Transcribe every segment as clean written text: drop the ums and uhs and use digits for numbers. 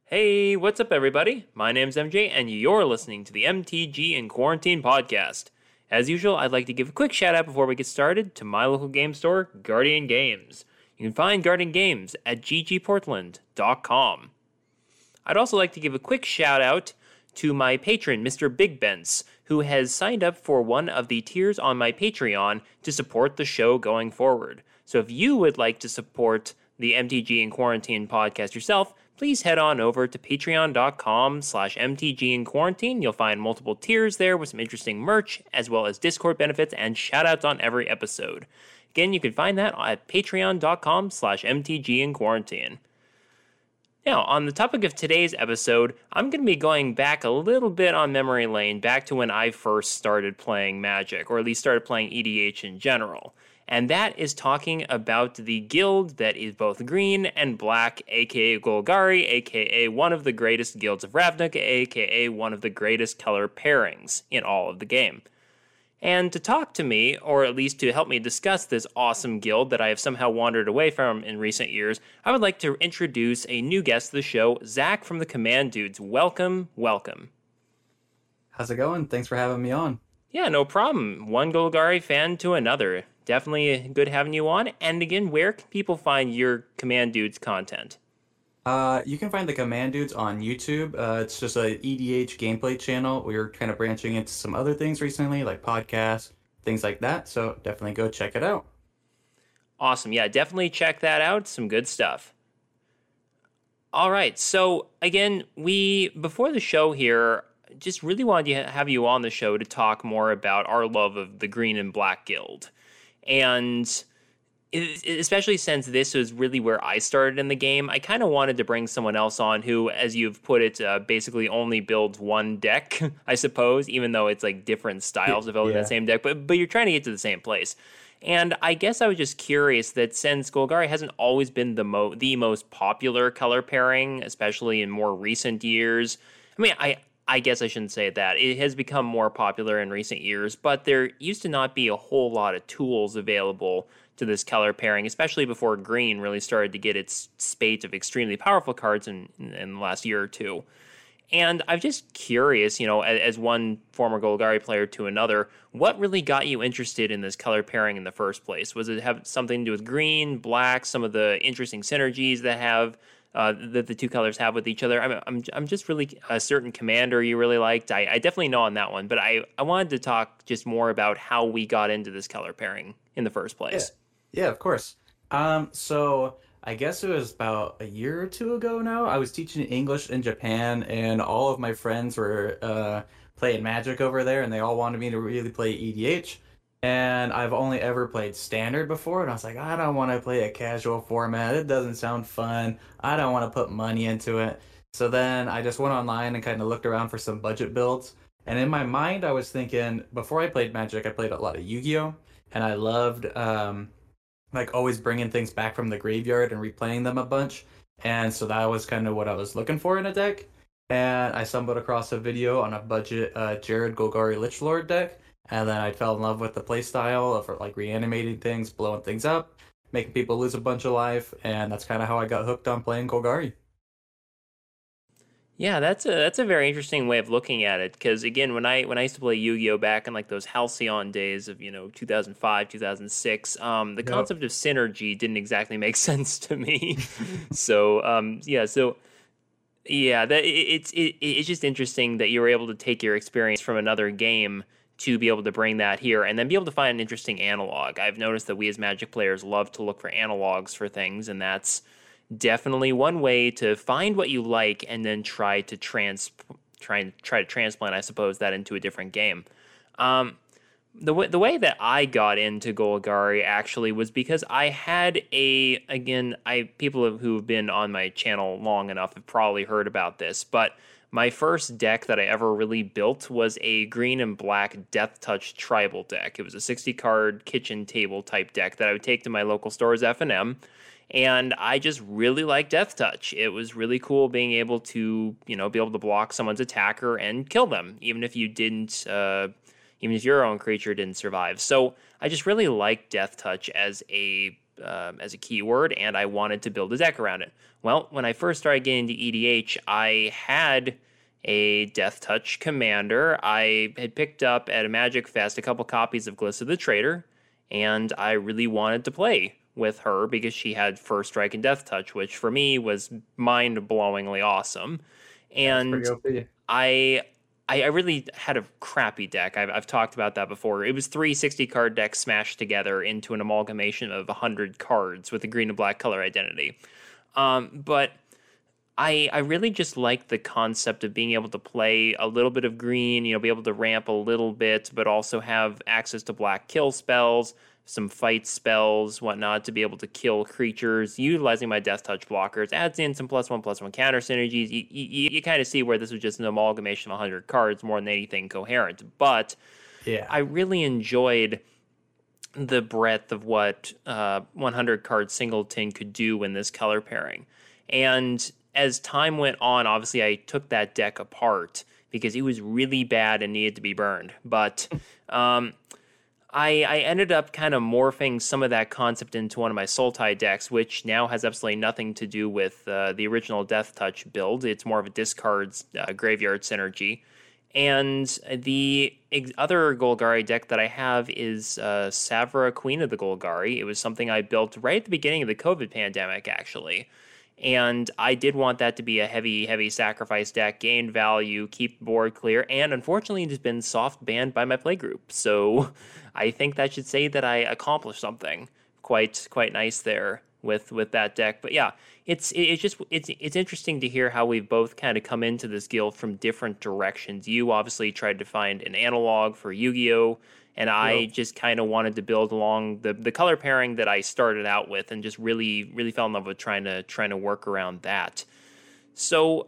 Hey, what's up, everybody? My name's MJ, and you're listening to the MTG in Quarantine podcast. As usual, I'd like to give a quick shout out before we get started to my local game store, Guardian Games. You can find Guardian Games at ggportland.com. I'd also like to give a quick shout out to my patron, Mr. Big Bents, who has signed up for one of the tiers on my Patreon to support the show going forward. So if you would like to support the MTG in Quarantine podcast yourself, please head on over to patreon.com/MTG in Quarantine. You'll find multiple tiers there with some interesting merch, as well as Discord benefits and shoutouts on every episode. Again, you can find that at patreon.com/MTG in Quarantine. Now, on the topic of today's episode, I'm going to be going back a little bit on memory lane, back to when I first started playing Magic, or at least started playing EDH in general. And that is talking about the guild that is both green and black, aka Golgari, aka one of the greatest guilds of Ravnica, aka one of the greatest color pairings in all of the game. And to talk to me, or at least to help me discuss this awesome guild that I have somehow wandered away from in recent years, I would like to introduce a new guest to the show, Zach from the Command Dudes. Welcome, welcome. How's it going? Thanks for having me on. Yeah, no problem. One Golgari fan to another. Definitely good having you on. And again, where can people find your Command Dudes content? You can find the Command Dudes on YouTube. It's just a EDH gameplay channel. We were kind of branching into some other things recently, like podcasts, things like that. So definitely go check it out. Awesome. Yeah, definitely check that out. Some good stuff. All right. So again, before the show here, just really wanted to have you on the show to talk more about our love of the Green and Black Guild. And especially since this was really where I started in the game, I kind of wanted to bring someone else on who, as you've put it, basically only builds one deck, I suppose, even though it's like different styles of building that same deck, but you're trying to get to the same place. And I guess I was just curious that since Golgari hasn't always been the most popular color pairing, especially in more recent years, I mean, I guess I shouldn't say that. It has become more popular in recent years, but there used to not be a whole lot of tools available to this color pairing, especially before green really started to get its spate of extremely powerful cards in the last year or two. And I'm just curious, as one former Golgari player to another, what really got you interested in this color pairing in the first place? Was it have something to do with green, black, some of the interesting synergies that the two colors have with each other? I'm just really a certain commander you really liked. I definitely know on that one, but I wanted to talk just more about how we got into this color pairing in the first place. Yeah, of course. So I guess it was about a year or two ago now. I was teaching English in Japan, and all of my friends were playing Magic over there, and they all wanted me to really play EDH. And I've only ever played Standard before, and I was like, I don't want to play a casual format. It doesn't sound fun. I don't want to put money into it. So then I just went online and kind of looked around for some budget builds. And in my mind, I was thinking, before I played Magic, I played a lot of Yu-Gi-Oh! And I loved like always bringing things back from the graveyard and replaying them a bunch. And so that was kind of what I was looking for in a deck. And I stumbled across a video on a budget Jared Golgari Lichlord deck. And then I fell in love with the playstyle of like reanimating things, blowing things up, making people lose a bunch of life. And that's kind of how I got hooked on playing Golgari. Yeah, that's a very interesting way of looking at it. Because again, when I used to play Yu-Gi-Oh back in like those Halcyon days of 2005, 2006, the concept of synergy didn't exactly make sense to me. It's just interesting that you were able to take your experience from another game to be able to bring that here and then be able to find an interesting analog. I've noticed that we as Magic players love to look for analogs for things, and that's definitely one way to find what you like and then try to transplant, I suppose, that into a different game. The way that I got into Golgari actually was because I had people who have been on my channel long enough have probably heard about this, but my first deck that I ever really built was a green and black Death Touch tribal deck. It was a 60-card kitchen table type deck that I would take to my local stores, F&M, and I just really liked Death Touch. It was really cool being able to, block someone's attacker and kill them, even if your own creature didn't survive. So I just really liked Death Touch as a as a keyword, and I wanted to build a deck around it. Well, when I first started getting into EDH, I had a Death Touch commander. I had picked up at a Magic Fest a couple copies of Glissa the Traitor, and I really wanted to play with her because she had First Strike and Death Touch, which for me was mind-blowingly awesome. That's And pretty OP. I really had a crappy deck. I've talked about that before. It was 360 card decks smashed together into an amalgamation of 100 cards with a green and black color identity. But I really just like the concept of being able to play a little bit of green, be able to ramp a little bit, but also have access to black kill spells, some fight spells, whatnot, to be able to kill creatures, utilizing my Death Touch blockers, adds in some +1/+1 counter synergies. You kind of see where this was just an amalgamation of 100 cards more than anything coherent. But Yeah. I really enjoyed the breadth of what 100 card singleton could do in this color pairing. And as time went on, obviously I took that deck apart because it was really bad and needed to be burned. But I ended up kind of morphing some of that concept into one of my Sultai decks, which now has absolutely nothing to do with the original Death Touch build. It's more of a discards graveyard synergy. And the other Golgari deck that I have is Savra, Queen of the Golgari. It was something I built right at the beginning of the COVID pandemic, actually. And I did want that to be a heavy, heavy sacrifice deck, gain value, keep the board clear, and unfortunately it has been soft banned by my playgroup. So I think that should say that I accomplished something quite nice there with that deck. But yeah, it's interesting to hear how we've both kind of come into this guild from different directions. You obviously tried to find an analog for Yu-Gi-Oh! And I just kind of wanted to build along the color pairing that I started out with, and just really fell in love with trying to work around that. So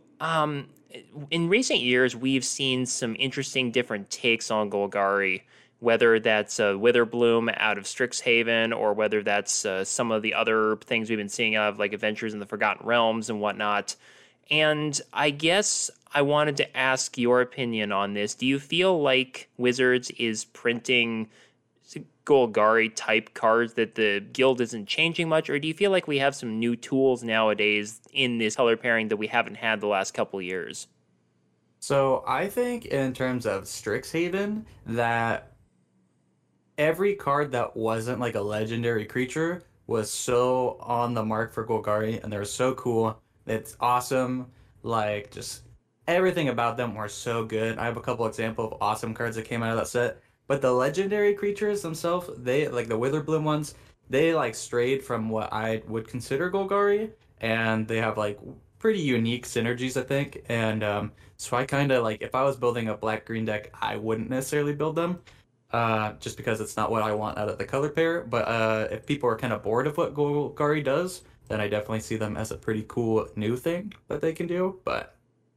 in recent years, we've seen some interesting different takes on Golgari, whether that's Witherbloom out of Strixhaven, or whether that's some of the other things we've been seeing of, like Adventures in the Forgotten Realms and whatnot. And I guess I wanted to ask your opinion on this. Do you feel like Wizards is printing Golgari type cards, that the guild isn't changing much, or do you feel like we have some new tools nowadays in this color pairing that we haven't had the last couple years? So I think in terms of Strixhaven, that every card that wasn't like a legendary creature was so on the mark for Golgari, and they're so cool. It's awesome. Like, just everything about them were so good. I have a couple examples of awesome cards that came out of that set. But the legendary creatures themselves, they, like the Witherbloom ones, they like strayed from what I would consider Golgari, and they have like pretty unique synergies, I think. And so I kind of like, if I was building a black-green deck, I wouldn't necessarily build them, just because it's not what I want out of the color pair. But if people are kind of bored of what Golgari does, then I definitely see them as a pretty cool new thing that they can do. But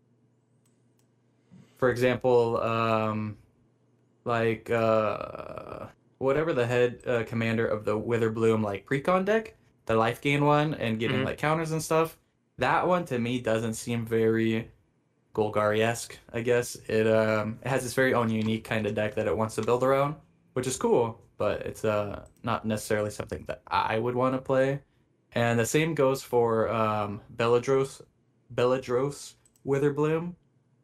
for example, like whatever the head commander of the Witherbloom like precon deck, the life gain one and getting like counters and stuff, that one to me doesn't seem very Golgari-esque, I guess. It has its very own unique kind of deck that it wants to build around, which is cool, but it's not necessarily something that I would want to play. And the same goes for Beladros Witherbloom.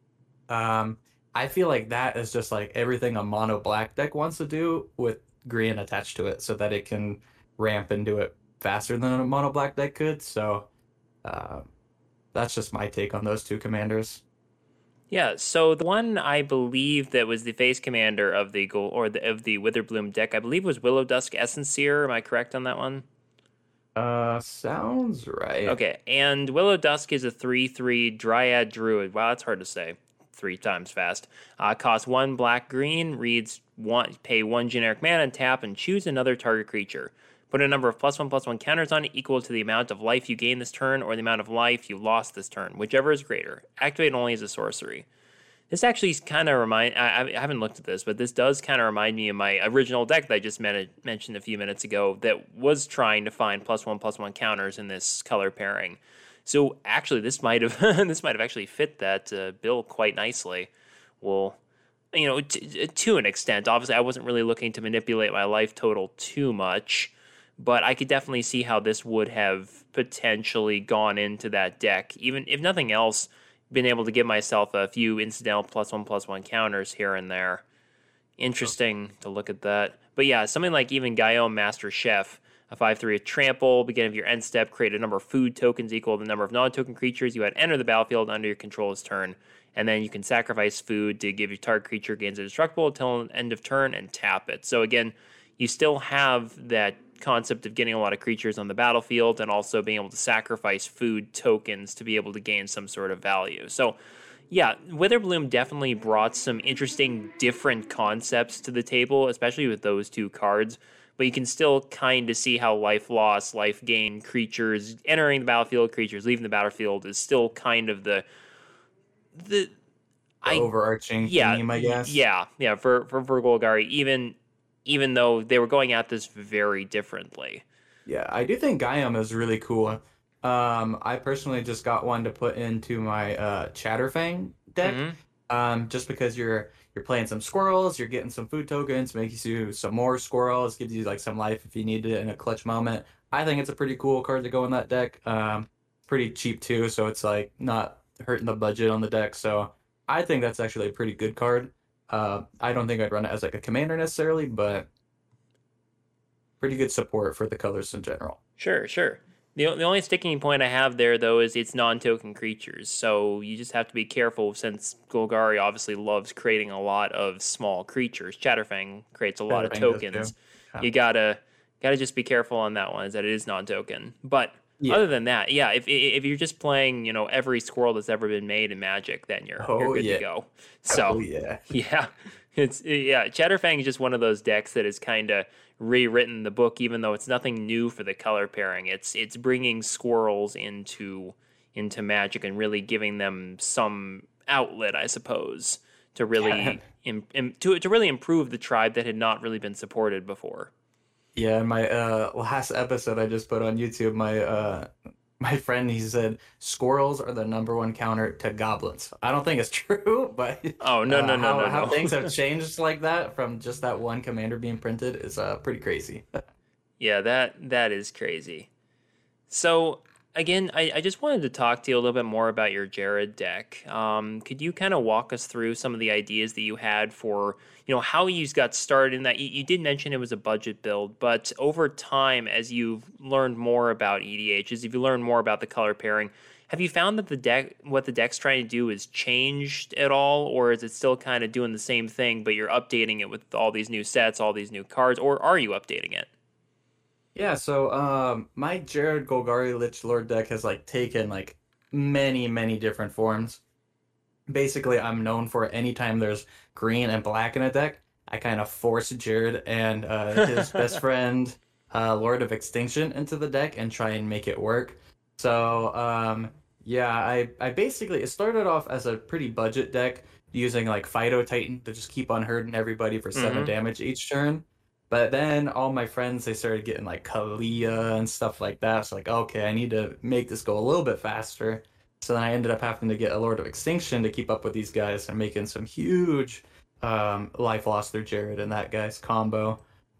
I feel like that is just like everything a mono black deck wants to do with green attached to it, so that it can ramp and do it faster than a mono black deck could. So that's just my take on those two commanders. Yeah, so the one I believe that was the face commander of the of the Witherbloom deck, I believe was Willow Dusk Essenseer. Am I correct on that one? Sounds right. Okay, and Willow Dusk is a 3/3 Dryad Druid. Wow, that's hard to say 3 times fast. Costs 1 black green, reads pay 1 generic mana and tap and choose another target creature. Put a number of +1/+1 counters on it equal to the amount of life you gain this turn or the amount of life you lost this turn, whichever is greater. Activate only as a sorcery. This actually kind of I haven't looked at this, but this does kind of remind me of my original deck that I just mentioned a few minutes ago that was trying to find +1/+1 counters in this color pairing. So actually, this might have actually fit that bill quite nicely. Well, to an extent. Obviously, I wasn't really looking to manipulate my life total too much, but I could definitely see how this would have potentially gone into that deck. Even if nothing else, been able to give myself a few incidental +1/+1 counters here and there. Interesting to look at that. But yeah, something like even Guillaume Master Chef, a 5/3 with trample, beginning of your end step, create a number of food tokens equal to the number of non-token creatures you had enter the battlefield under your controller's turn. And then you can sacrifice food to give your target creature gains indestructible until end of turn and tap it. So again, you still have that concept of getting a lot of creatures on the battlefield and also being able to sacrifice food tokens to be able to gain some sort of value. So yeah, Witherbloom definitely brought some interesting different concepts to the table, especially with those two cards. But you can still kind of see how life loss, life gain, creatures entering the battlefield, creatures leaving the battlefield is still kind of the overarching theme, I guess. Yeah. For Golgari, even though they were going at this very differently. Yeah, I do think Gaiam is really cool. I personally just got one to put into my Chatterfang deck. Just because you're playing some squirrels, you're getting some food tokens, makes you some more squirrels, gives you like some life if you need it in a clutch moment. I think it's a pretty cool card to go in that deck. Pretty cheap too, so it's like not hurting the budget on the deck. So I think that's actually a pretty good card. I don't think I'd run it as like a commander necessarily, but pretty good support for the colors in general. Sure. The only sticking point I have there, though, is it's non-token creatures. So you just have to be careful since Golgari obviously loves creating a lot of small creatures. Chatterfang creates a lot of tokens. You gotta just be careful on that one, is that it is non-token. But other than that, yeah, if you're just playing, every squirrel that's ever been made in Magic, then you're good to go. So yeah, Chatterfang is just one of those decks that is kind of rewritten the book, even though it's nothing new for the color pairing. It's bringing squirrels into Magic and really giving them some outlet, I suppose, to really to really improve the tribe that had not really been supported before. Yeah, in my last episode I just put on YouTube, my friend, he said squirrels are the #1 counter to goblins. I don't think it's true, but no. How things have changed like that from just that one commander being printed is pretty crazy. Yeah, that is crazy. So again, I just wanted to talk to you a little bit more about your Jared deck. Could you kind of walk us through some of the ideas that you had for, how you got started in that? You did mention it was a budget build, but over time, as you've learned more about EDH, as you've learned more about the color pairing, have you found that what the deck's trying to do is changed at all, or is it still kind of doing the same thing, but you're updating it with all these new sets, all these new cards, or are you updating it? Yeah, so my Jared Golgari Lich Lord deck has taken many different forms. Basically, I'm known for anytime there's green and black in a deck, I kind of force Jared and his best friend, Lord of Extinction, into the deck and try and make it work. So yeah, I basically, it started off as a pretty budget deck using Fido Titan to just keep on hurting everybody for 7 damage each turn. But then all my friends, they started getting Kalia and stuff like that. So okay, I need to make this go a little bit faster. So then I ended up having to get a Lord of Extinction to keep up with these guys and making some huge life loss through Jared and that guy's combo.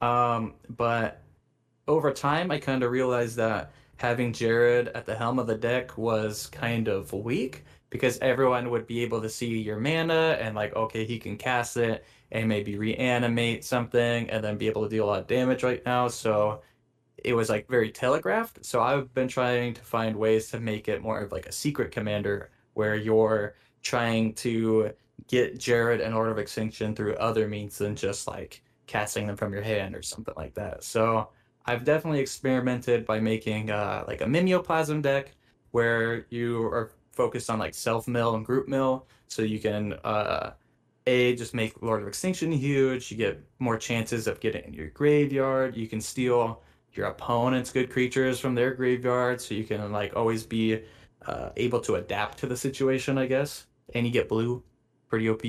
But over time, I kind of realized that having Jared at the helm of the deck was kind of weak because everyone would be able to see your mana and okay, he can cast it and maybe reanimate something and then be able to deal a lot of damage right now. So it was very telegraphed. So I've been trying to find ways to make it more of a secret commander where you're trying to get Jared and Lord of Extinction through other means than just casting them from your hand or something like that. So I've definitely experimented by making a Mimeoplasm deck where you are focused on self-mill and group mill. So you can just make Lord of Extinction huge. You get more chances of getting in your graveyard. You can steal your opponent's good creatures from their graveyard, so you can always be able to adapt to the situation, I guess. And you get blue, pretty OP.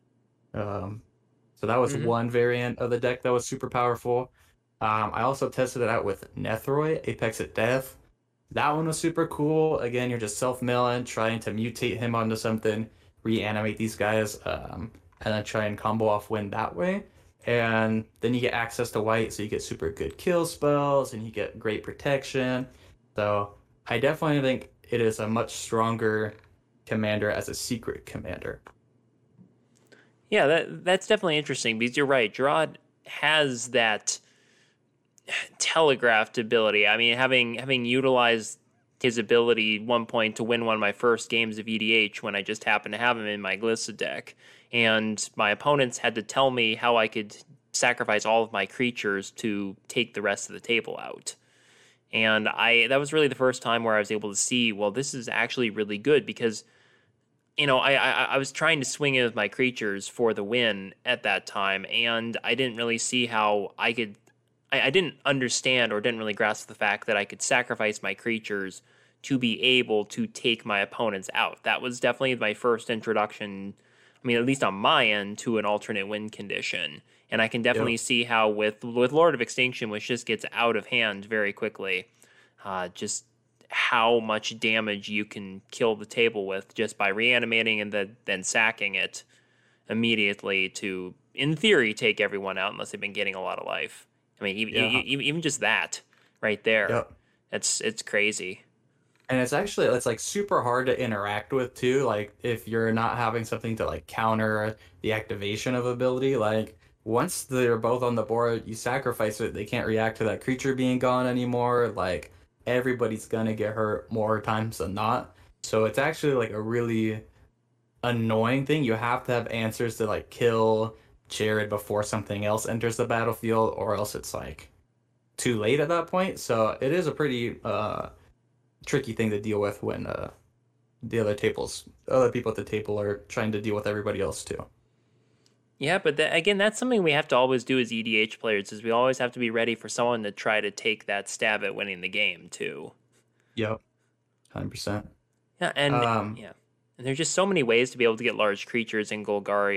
So that was one variant of the deck that was super powerful. I also tested it out with Nethroi, Apex at Death. That one was super cool. Again, you're just self-milling, trying to mutate him onto something, reanimate these guys, and then try and combo off win that way. And then you get access to white, so you get super good kill spells and you get great protection. So I definitely think it is a much stronger commander as a secret commander. Yeah, that's definitely interesting because you're right. Gerard has that telegraphed ability. I mean, having utilized his ability at one point to win one of my first games of EDH when I just happened to have him in my Glissa deck, and my opponents had to tell me how I could sacrifice all of my creatures to take the rest of the table out. And I that was really the first time where I was able to see, well, this is actually really good because I was trying to swing in with my creatures for the win at that time, and I didn't really see how I could. I didn't understand or didn't really grasp the fact that I could sacrifice my creatures to be able to take my opponents out. That was definitely my first introduction. I mean, at least on my end, to an alternate win condition, and I can definitely Yep. see how with Lord of Extinction, which just gets out of hand very quickly, just how much damage you can kill the table with just by reanimating and then sacking it immediately to, in theory, take everyone out unless they've been getting a lot of life. I mean, Yeah. even just that right there, Yep. it's crazy. And it's like super hard to interact with too. Like if you're not having something to like counter the activation of ability, like once they're both on the board, you sacrifice it, they can't react to that creature being gone anymore. Like everybody's gonna get hurt more times than not. So it's actually like a really annoying thing. You have to have answers to like kill Jared before something else enters the battlefield, or else it's like too late at that point. So it is a pretty tricky thing to deal with when other people at the table are trying to deal with everybody else too. Yeah, but again, that's something we have to always do as EDH players. Is we always have to be ready for someone to try to take that stab at winning the game too. Yep, 100%. Yeah, and Um, yeah, and there's just so many ways to be able to get large creatures in Golgari.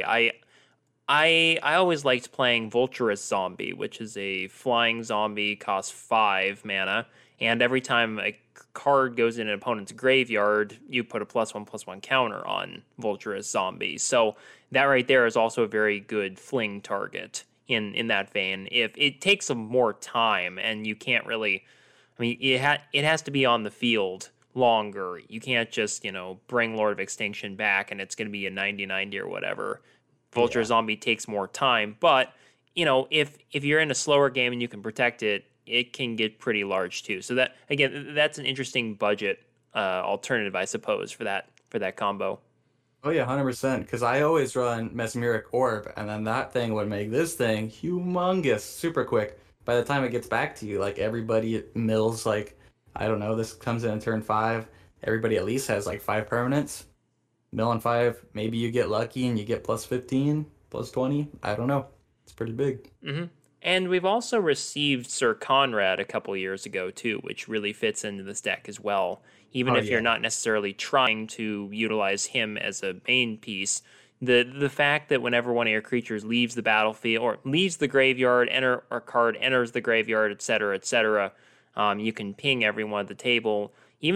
I always liked playing Vulturous Zombie, which is a flying zombie, costs 5 mana, and every time a card goes in an opponent's graveyard, you put a +1/+1 counter on Vulturous Zombie. So that right there is also a very good fling target in that vein. If it takes some more time and you can't really, I mean, it has to be on the field longer. You can't just, bring Lord of Extinction back and it's going to be a 90/90 or whatever. Vulture yeah. Zombie takes more time, but if you're in a slower game and you can protect it, it can get pretty large too. So that again, that's an interesting budget alternative, I suppose, for that combo. Oh yeah, 100%. Because I always run Mesmeric Orb, and then that thing would make this thing humongous, super quick. By the time it gets back to you, like everybody mills like I don't know, this comes in turn five. Everybody at least has like five permanents. Mill on five. Maybe you get lucky and you get +15, +20. I don't know. It's pretty big. hmm And we've also received Sir Conrad a couple years ago too, which really fits into this deck as well. Even Oh if you're yeah. not necessarily trying to utilize him as a main piece, the fact that whenever one of your creatures leaves the battlefield or leaves the graveyard, enter or card enters the graveyard, etc., you can ping everyone at the table.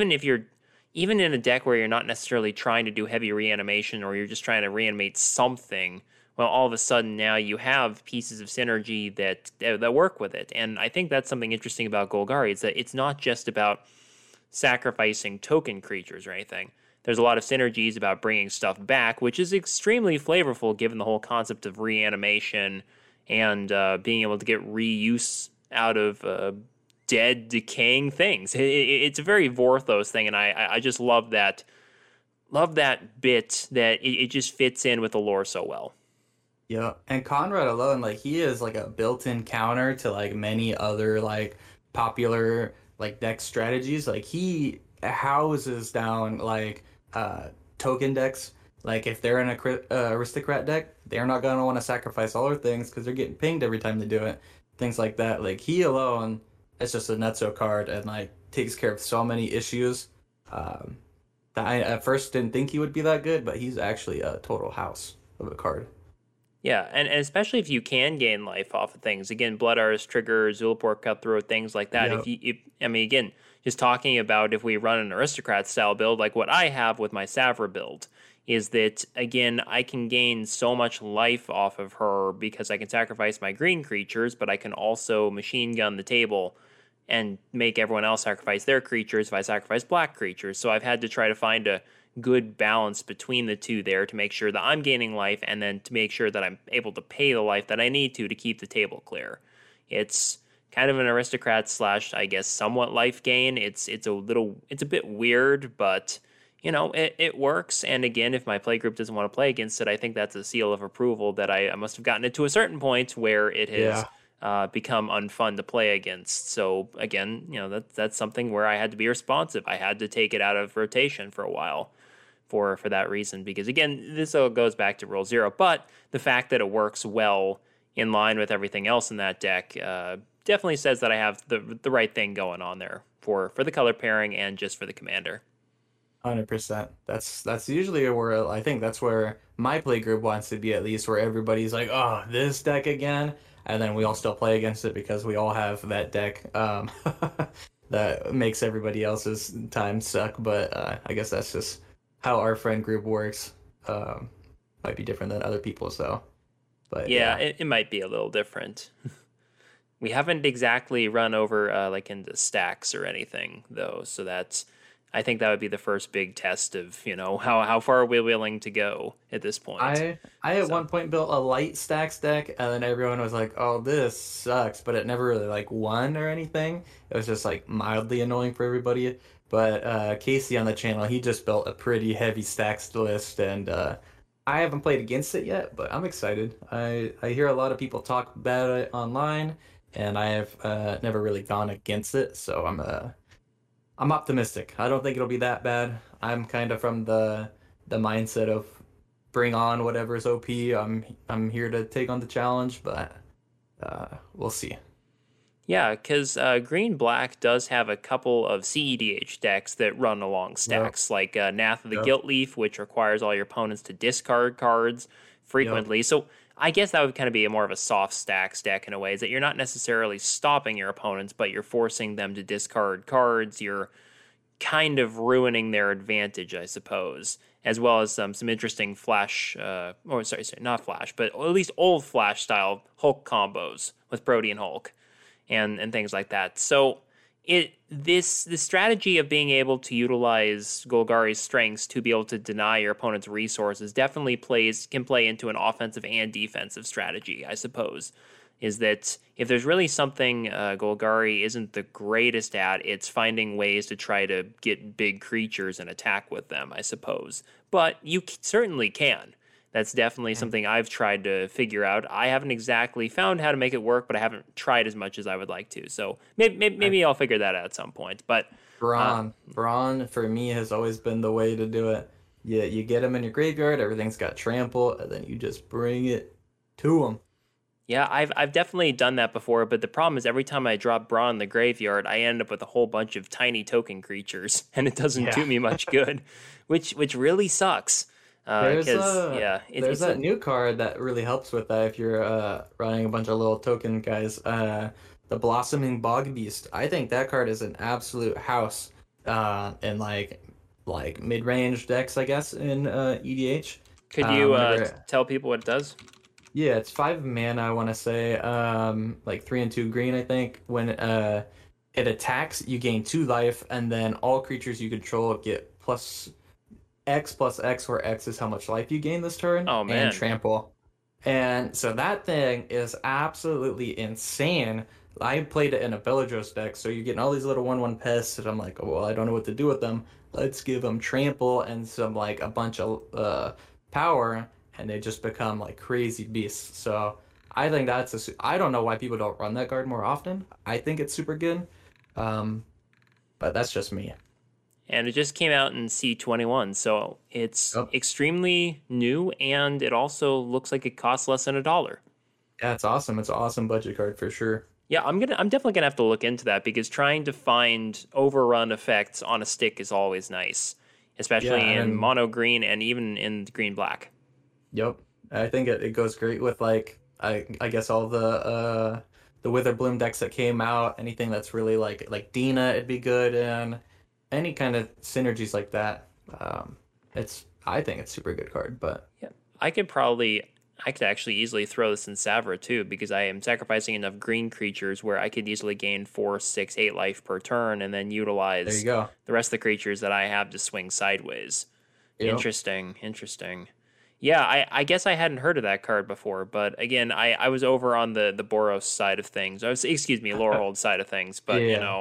Even in a deck where you're not necessarily trying to do heavy reanimation or you're just trying to reanimate something, well, all of a sudden now you have pieces of synergy that work with it. And I think that's something interesting about Golgari is that it's not just about sacrificing token creatures or anything. There's a lot of synergies about bringing stuff back, which is extremely flavorful given the whole concept of reanimation and being able to get reuse out of dead, decaying things. It's a very Vorthos thing, and I just love that bit that it just fits in with the lore so well. Yeah, and Conrad alone, like he is like a built-in counter to like many other like popular like deck strategies. Like he houses down like token decks. Like if they're in a aristocrat deck, they're not gonna want to sacrifice all their things because they're getting pinged every time they do it. Things like that. Like he alone is just a nutso card and like takes care of so many issues. Um, that I at first didn't think he would be that good, but he's actually a total house of a card. Yeah, and especially if you can gain life off of things. Again, Blood Artist Trigger, Zulaport Cutthroat, things like that. Yep. I mean, again, just talking about if we run an aristocrat style build like what I have with my Savra build, is that again I can gain so much life off of her because I can sacrifice my green creatures, but I can also machine gun the table and make everyone else sacrifice their creatures if I sacrifice black creatures. So I've had to try to find a good balance between the two there to make sure that I'm gaining life and then to make sure that I'm able to pay the life that I need to keep the table clear. It's kind of an aristocrat slash, I guess, somewhat life gain. It's a bit weird, but it works. And again, if my play group doesn't want to play against it, I think that's a seal of approval that I must have gotten it to a certain point where it has become unfun to play against. So again, that's something where I had to be responsive. I had to take it out of rotation for a while for that reason, because again, this all goes back to rule 0. But the fact that it works well in line with everything else in that deck definitely says that I have the right thing going on there for the color pairing and just for the commander. 100%. That's usually where I think that's where my play group wants to be, at least, where everybody's like, oh, this deck again, and then we all still play against it because we all have that deck that makes everybody else's time suck. But I guess that's just how our friend group works. Might be different than other people's though. But yeah. It might be a little different. We haven't exactly run over like into stacks or anything though, so I think that would be the first big test of how far are we willing to go at this point. I at one point built a light stacks deck, and then everyone was like, "Oh, this sucks," but it never really like won or anything. It was just like mildly annoying for everybody. But Casey on the channel, he just built a pretty heavy stacks list, and I haven't played against it yet, but I'm excited. I hear a lot of people talk about it online, and I have never really gone against it, so I'm optimistic. I don't think it'll be that bad. I'm kind of from the mindset of bring on whatever's OP. I'm here to take on the challenge, but we'll see. Yeah, because Green-Black does have a couple of CEDH decks that run along stacks, like Nath of the Gilt Leaf, which requires all your opponents to discard cards frequently. Yep. So I guess that would kind of be more of a soft stacks deck in a way, is that you're not necessarily stopping your opponents, but you're forcing them to discard cards. You're kind of ruining their advantage, I suppose, as well as some interesting Flash, sorry, not Flash, but at least old Flash style Hulk combos with Protean Hulk and things like that. So the strategy of being able to utilize Golgari's strengths to be able to deny your opponent's resources definitely can play into an offensive and defensive strategy, I suppose. Is that if there's really something Golgari isn't the greatest at, it's finding ways to try to get big creatures and attack with them, I suppose. But you certainly can. That's definitely something I've tried to figure out. I haven't exactly found how to make it work, but I haven't tried as much as I would like to. So maybe I'll figure that out at some point. But Brawn for me has always been the way to do it. Yeah, you get them in your graveyard, everything's got trample, and then you just bring it to them. Yeah, I've definitely done that before, but the problem is every time I drop Brawn in the graveyard, I end up with a whole bunch of tiny token creatures, and it doesn't do me much good, which really sucks. There's that new card that really helps with that if you're running a bunch of little token guys. The Blossoming Bog Beast. I think that card is an absolute house in like mid-range decks, I guess, in EDH. Could you tell people what it does? Yeah, it's 5 mana, I want to say. Like 3 and 2 green, I think. When it attacks, you gain 2 life, and then all creatures you control get +X, where X is how much life you gain this turn. Oh, man. And trample. And so that thing is absolutely insane. I played it in a Beledros deck, so you're getting all these little 1/1 pests, and I'm like, oh, well, I don't know what to do with them. Let's give them trample and some like a bunch of power, and they just become like crazy beasts. So I think I don't know why people don't run that card more often. I think it's super good, but that's just me. And it just came out in C21, so it's extremely new, and it also looks like it costs less than $1. Yeah, it's awesome. It's an awesome budget card for sure. Yeah, I'm definitely gonna have to look into that, because trying to find overrun effects on a stick is always nice, especially in mono green and even in green black. Yep, I think it goes great with like I guess all the the Witherbloom decks that came out, anything that's really like Dina, it'd be good in. Any kind of synergies like that. It's I think it's super good card, but Yeah, I could actually easily throw this in Savra too because I am sacrificing enough green creatures where I could easily gain 4, 6, 8 life per turn and then there you utilize go. the rest of the creatures that I have to swing sideways. Yep. Interesting, interesting. Yeah, I guess I hadn't heard of that card before, but again, I was over on the Boros side of things. I was, excuse me, Lorehold side of things, but Yeah.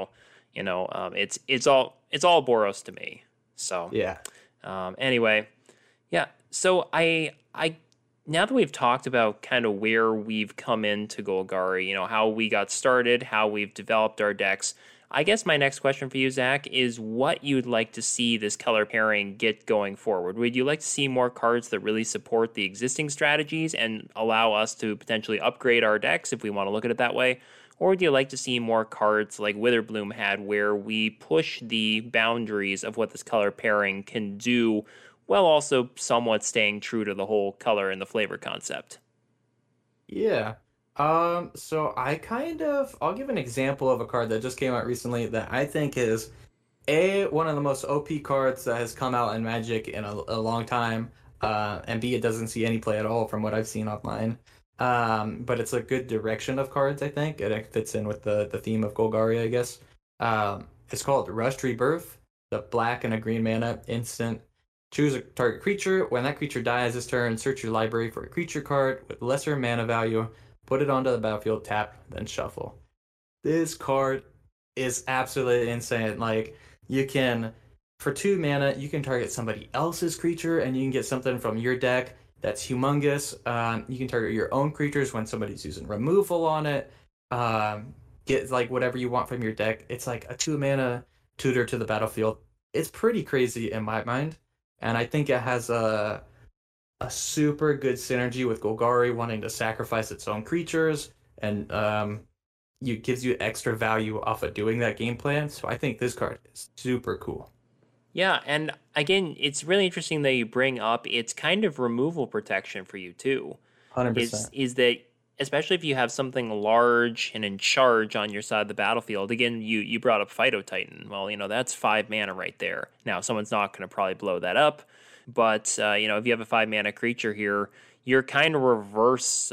it's all Boros to me. So Yeah. anyway, yeah. So I now that we've talked about kind of where we've come into Golgari, how we got started, how we've developed our decks. I guess my next question for you, Zach, is what you'd like to see this color pairing get going forward. Would you like to see more cards that really support the existing strategies and allow us to potentially upgrade our decks if we want to look at it that way? Or would you like to see more cards like Witherbloom had where we push the boundaries of what this color pairing can do while also somewhat staying true to the whole color and the flavor concept? Yeah. So I'll give an example of a card that just came out recently that I think is one of the most OP cards that has come out in Magic in a long time. And B, it doesn't see any play at all from what I've seen online. But it's a good direction of cards, I think. It fits in with the theme of Golgari, I guess. It's called Rushed Rebirth, the black and a green mana instant. Choose a target creature. When that creature dies this turn, search your library for a creature card with lesser mana value, put it onto the battlefield, tap, then shuffle. This card is absolutely insane. Like, you can, for 2 mana, you can target somebody else's creature and you can get something from your deck that's humongous. You can target your own creatures when somebody's using removal on it. Get like whatever you want from your deck. It's like a 2 mana tutor to the battlefield. It's pretty crazy in my mind. And I think it has a super good synergy with Golgari wanting to sacrifice its own creatures, and you gives you extra value off of doing that game plan. So I think this card is super cool. Yeah, and again, it's really interesting that you bring up it's kind of removal protection for you too. Is 100%. is that especially if you have something large and in charge on your side of the battlefield. Again, you brought up Phyto Titan. Well, that's 5 mana right there. Now, someone's not going to probably blow that up, but if you have a 5 mana creature here, you're kind of reverse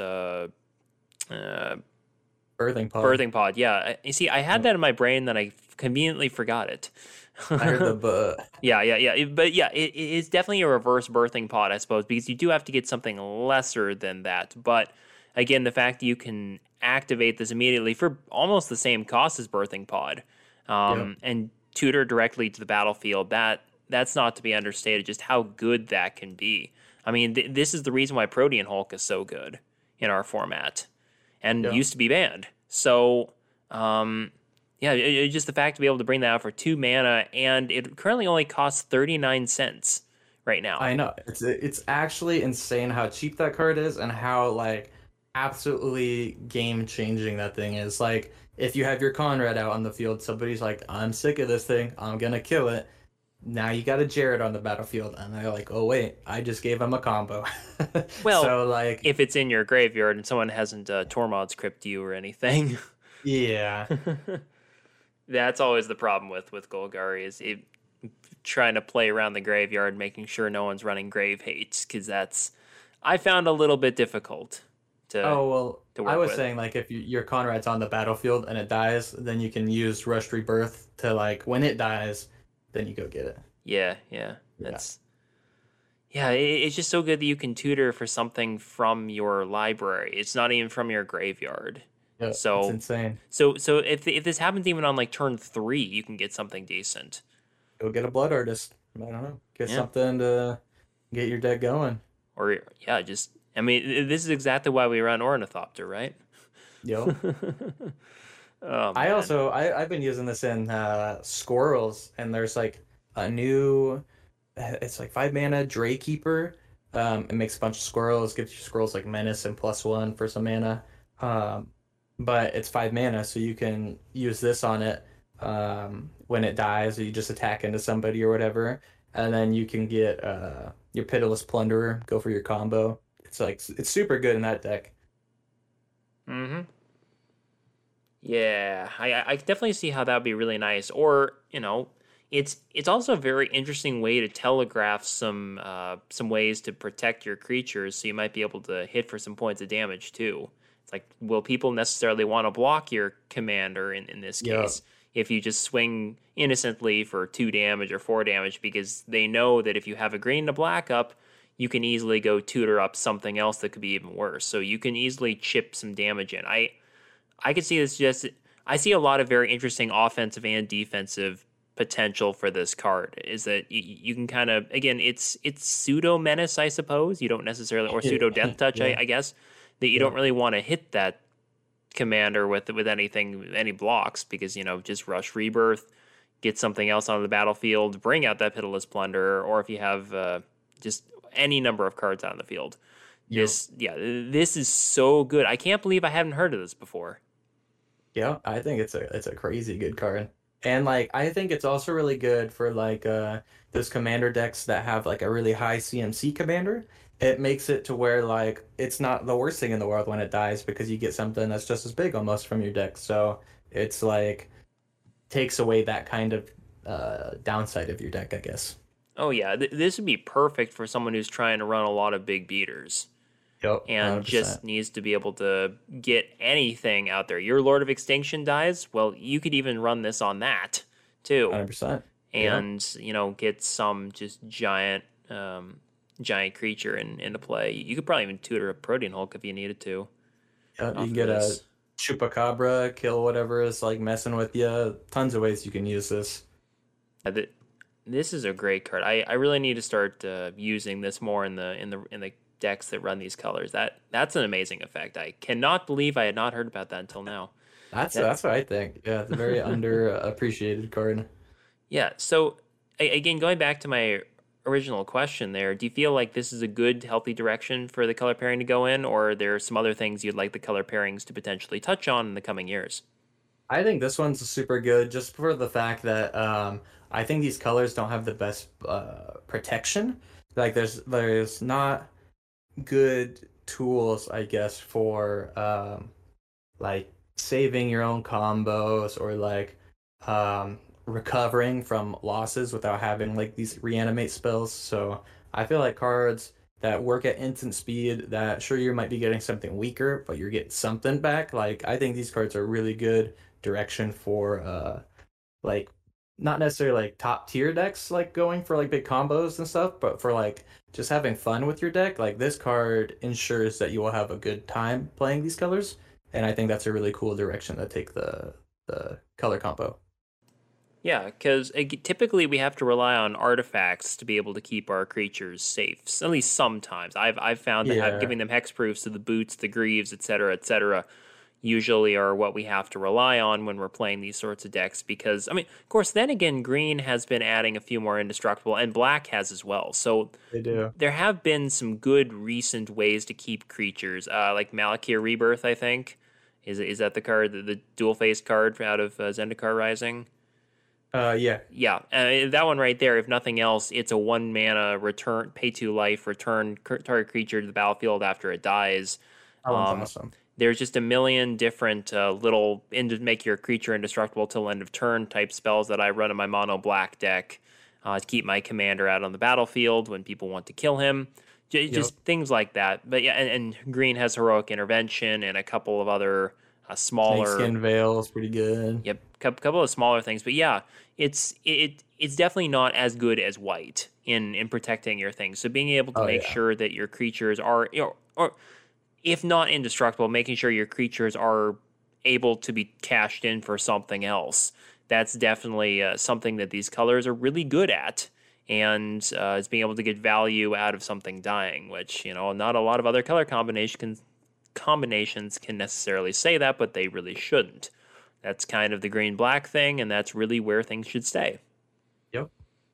uh, Birthing Pod. birthing pod. Yeah, you see, I had Yep. that in my brain, that I conveniently forgot it. I heard the but. Yeah. But yeah, it is definitely a reverse birthing pod, I suppose, because you do have to get something lesser than that. But again, the fact that you can activate this immediately for almost the same cost as birthing pod, Yep. and tutor directly to the battlefield, that's not to be understated. Just how good that can be. I mean, this is the reason why Protean Hulk is so good in our format, and Yep. used to be banned. So. Yeah, just the fact to be able to bring that out for 2 mana, and it currently only costs 39 cents right now. I know. It's actually insane how cheap that card is and how like absolutely game changing that thing is. Like if you have your Conrad out on the field, somebody's like, I'm sick of this thing, I'm gonna kill it. Now you got a Jared on the battlefield, and they're like, oh wait, I just gave him a combo. Well, So like, if it's in your graveyard and someone hasn't Tormod's crypt you or anything, yeah, that's always the problem with Golgari is trying to play around the graveyard, making sure no one's running grave hates, because that's I found a little bit difficult to oh well, to I work was with. saying like if your Conrad's on the battlefield and it dies, then you can use Rushed Rebirth to like when it dies, then you go get it. Yeah, Yeah, that's yeah. It's just so good that you can tutor for something from your library. It's not even from your graveyard. yeah, it's So insane. so if this happens even on like turn 3, you can get something decent. Go get a Blood Artist. I don't know, get Yeah. something to get your deck going. Or yeah, just I mean, this is exactly why we run Ornithopter, right? Yo, Oh I man. also I've been using this in Squirrels, and there's like a new, it's like 5 mana Draykeeper. It makes a bunch of squirrels, gives you squirrels like menace and +1 for some mana. Um, but it's 5 mana, so you can use this on it when it dies, or you just attack into somebody or whatever, and then you can get your Pitiless Plunderer, go for your combo. It's like it's super good in that deck. Mm-hmm. Yeah, I definitely see how that would be really nice. Or, it's also a very interesting way to telegraph some ways to protect your creatures, so you might be able to hit for some points of damage too. It's like, will people necessarily want to block your commander in this Yeah. case if you just swing innocently for 2 damage or 4 damage, because they know that if you have a green and a black up, you can easily go tutor up something else that could be even worse. So you can easily chip some damage in. I could see this just. I see a lot of very interesting offensive and defensive potential for this card. Is that you can kind of, again, it's pseudo menace, I suppose. You don't necessarily, or pseudo death touch, Yeah. I guess, that you don't Yep. really want to hit that commander with any blocks, because just rush rebirth, get something else on the battlefield, bring out that pitiless plunder, or if you have just any number of cards out on the field. Yep. This is so good. I can't believe I haven't heard of this before. Yeah, I think it's a crazy good card. And like I think it's also really good for like those commander decks that have like a really high CMC commander. It makes it to where like it's not the worst thing in the world when it dies because you get something that's just as big almost from your deck. So it's like takes away that kind of downside of your deck, I guess. Oh yeah, this would be perfect for someone who's trying to run a lot of big beaters Yep, and 100%. just needs to be able to get anything out there. Your Lord of Extinction dies, well, you could even run this on that too, 100%. Yep. and get some just giant creature into play. You could probably even tutor a Protean Hulk if you needed to Yep. You off can of get a this. Chupacabra, kill whatever is like messing with you. Tons of ways you can use this. This is a great card. I really need to start using this more in the decks that run these colors. That's an amazing effect. I cannot believe I had not heard about that until now. That That's what I think. Yeah, it's a very underappreciated card. yeah. So again, going back to my original question, there, do you feel like this is a good, healthy direction for the color pairing to go in, or are there some other things you'd like the color pairings to potentially touch on in the coming years? I think this one's super good just for the fact that I think these colors don't have the best protection. Like there's not good tools, I guess, for like saving your own combos or like recovering from losses without having like these reanimate spells. So I feel like cards that work at instant speed, that sure you might be getting something weaker, but you're getting something back. Like I think these cards are really good direction for like not necessarily like top tier decks like going for like big combos and stuff, but for like just having fun with your deck, like this card ensures that you will have a good time playing these colors. And I think that's a really cool direction to take the color combo. Yeah, because typically we have to rely on artifacts to be able to keep our creatures safe. At least sometimes. I've found that Yeah, giving them hexproofs to the boots, the greaves, etc., usually are what we have to rely on when we're playing these sorts of decks. Because I mean, of course, then again, green has been adding a few more indestructible, and black has as well. So they do. there have been some good recent ways to keep creatures, like Malakir Rebirth. I think is that the card, the dual face card out of Zendikar Rising. Yeah. Yeah, that one right there. If nothing else, it's a 1 mana return, pay 2 life, return target creature to the battlefield after it dies. That one's Um, awesome. there's just a million different little make your creature indestructible till end of turn type spells that I run in my mono black deck to keep my commander out on the battlefield when people want to kill him. Yep. Just things like that. But yeah, and green has heroic intervention and a couple of other smaller. Snakeskin Veil is pretty good. Yep, couple of smaller things, but yeah, it's definitely not as good as white in protecting your things. So being able to Oh make yeah. sure that your creatures are, or if not indestructible, making sure your creatures are able to be cashed in for something else. That's definitely something that these colors are really good at, and is being able to get value out of something dying, which not a lot of other color combinations can necessarily say that, but they really shouldn't. That's kind of the green black thing, and that's really where things should stay. Yep.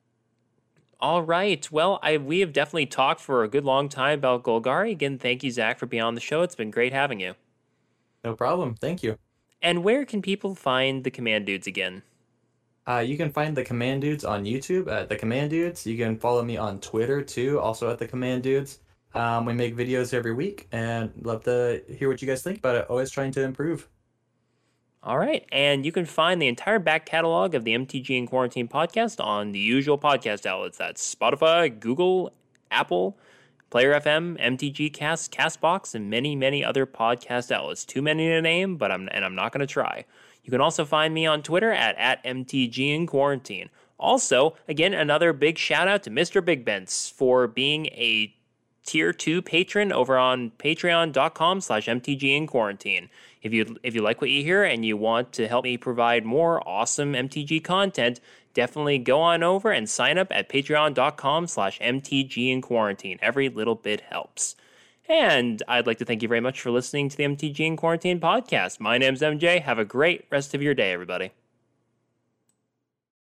All right. Well, we have definitely talked for a good long time about Golgari. Again, thank you, Zach, for being on the show. It's been great having you. No problem. Thank you. And where can people find the Command Dudes again? You can find the Command Dudes on YouTube at the Command Dudes. You can follow me on Twitter too, also at the Command Dudes. We make videos every week and love to hear what you guys think about it. Always trying to improve. All right. And you can find the entire back catalog of the MTG in Quarantine podcast on the usual podcast outlets. That's Spotify, Google, Apple, Player FM, MTG Cast, Castbox, and many, many other podcast outlets. Too many to name, but I'm not going to try. You can also find me on Twitter at MTG in Quarantine. Also, again, another big shout out to Mr. Big Bents for being a Tier 2 patron over on patreon.com/MTG in Quarantine. If you like what you hear and you want to help me provide more awesome MTG content, definitely go on over and sign up at patreon.com/MTG in Quarantine. Every little bit helps. And I'd like to thank you very much for listening to the MTG in Quarantine podcast. My name's MJ. Have a great rest of your day, everybody.